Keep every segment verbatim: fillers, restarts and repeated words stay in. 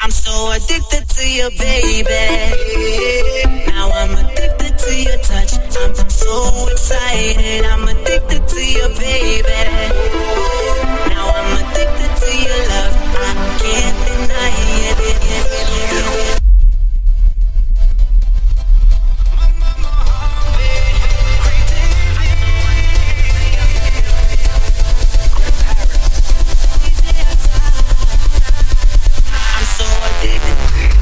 I'm so addicted to you, baby. Now I'm addicted to your touch. I'm so excited. I'm addicted to you, baby. Now I'm addicted to your love. I can't deny it. I'm so addicted.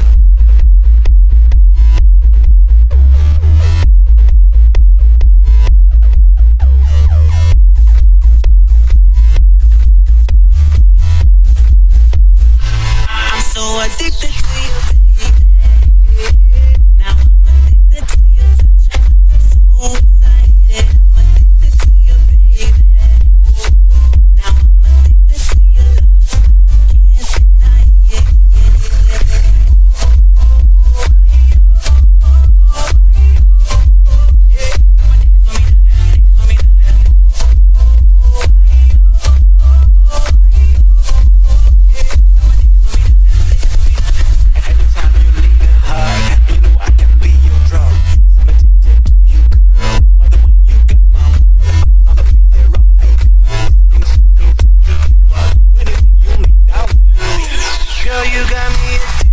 I'm so addicted to you, baby. Now I'm addicted to your touch. I'm so excited. I'm addicted to you, baby. Now I'm addicted to your love. I can't deny it. Anytime you need a hug, you know I can be your drug. Yes, I'm addicted to you, girl. No matter when you got my word, I'ma be there, I'ma be good. Listening, serving, taking care of anything you need. I'll do. Girl, you got me addicted.